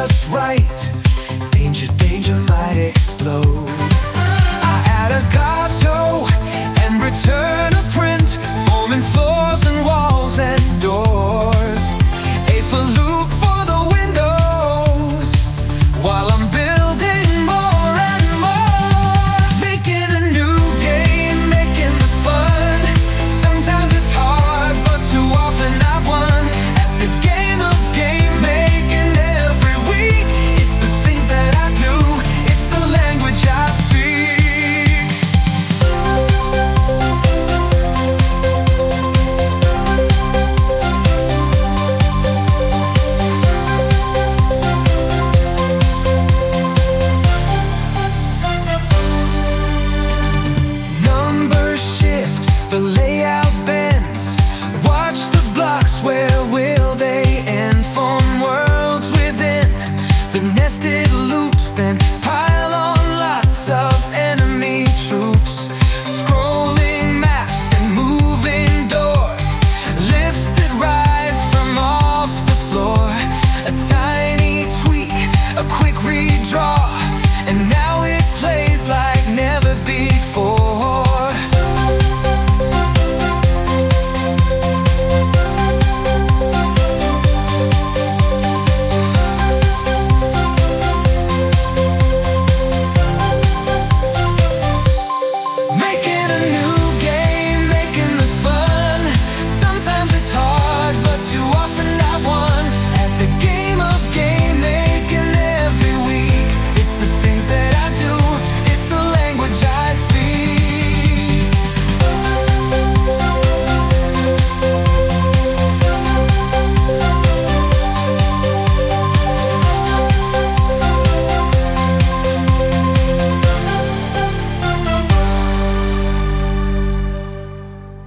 just right. Danger, danger might explode. I add a gato and return a print, forming floors and walls and doors. A for loop for the windows, while I'm building more and more. Making a new game, making the fun. Sometimes it's hard, but too often I've won. At the game of game making every week. It's the things that I do, it's the language I speak. Numbers shift, the layout bends. Watch the blocks where